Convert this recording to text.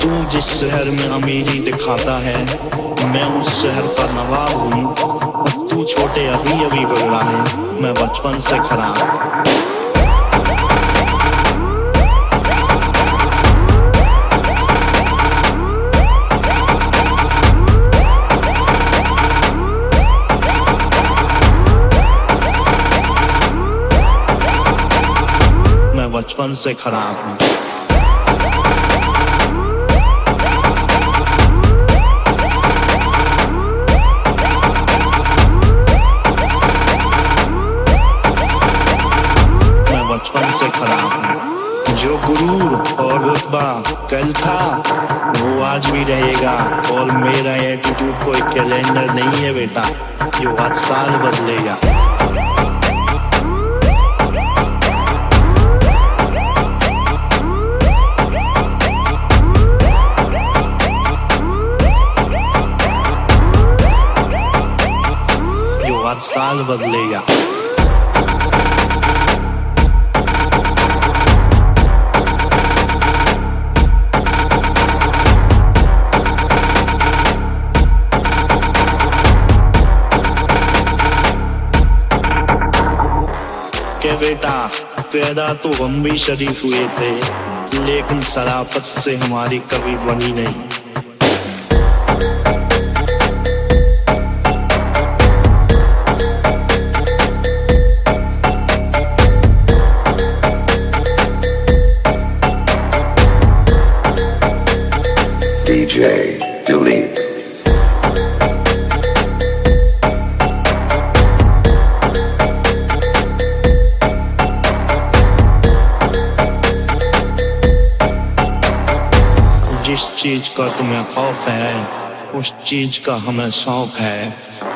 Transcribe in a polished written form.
तू जिस शहर में अमीरी दिखाता है मैं उस शहर का नवाब हूँ। तू छोटे अभी अभी बिगड़ा है, मैं बचपन से खराब। मैं बचपन से खराब हूँ। बचपन से खराब हूँ। जो गुरूर और रुतबा कल था वो आज भी रहेगा, और मेरा एटीट्यूड कोई कैलेंडर नहीं है बेटा जो हर साल बदलेगा। जो हर साल बदलेगा। के बेटा पैदा तो हम भी शरीफ हुए थे, लेकिन शराफत से हमारी कभी बनी नहीं। DJ Delete. जिस चीज का तुम्हें खौफ है उस चीज का हमें शौक है।